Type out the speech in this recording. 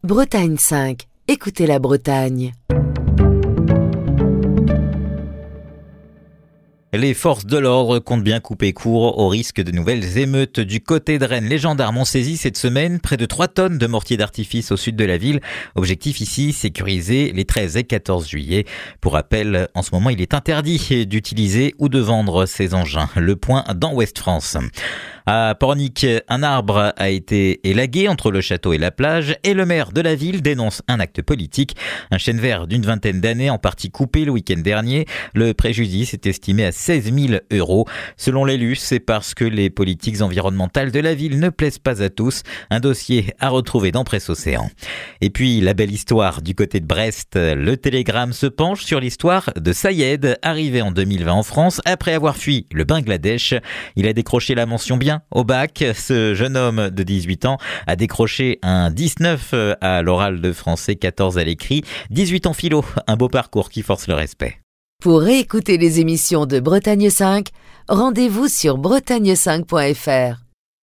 Bretagne 5. Écoutez la Bretagne. Les forces de l'ordre comptent bien couper court au risque de nouvelles émeutes du côté de Rennes. Les gendarmes ont saisi cette semaine près de 3 tonnes de mortiers d'artifice au sud de la ville. Objectif ici, sécuriser les 13 et 14 juillet. Pour rappel, en ce moment, il est interdit d'utiliser ou de vendre ces engins. Le point dans Ouest France. À Pornic, un arbre a été élagué entre le château et la plage et le maire de la ville dénonce un acte politique. Un chêne vert d'une vingtaine d'années en partie coupé le week-end dernier. Le préjudice est estimé à 16 000 €. Selon l'élu, c'est parce que les politiques environnementales de la ville ne plaisent pas à tous. Un dossier à retrouver dans Presse Océan. Et puis, la belle histoire du côté de Brest. Le Télégramme se penche sur l'histoire de Sayed, arrivé en 2020 en France après avoir fui le Bangladesh. Il a décroché la mention bien au bac. Ce jeune homme de 18 ans a décroché un 19 à l'oral de français, 14 à l'écrit, 18 en philo. Un beau parcours qui force le respect. Pour réécouter les émissions de Bretagne 5, rendez-vous sur bretagne5.fr.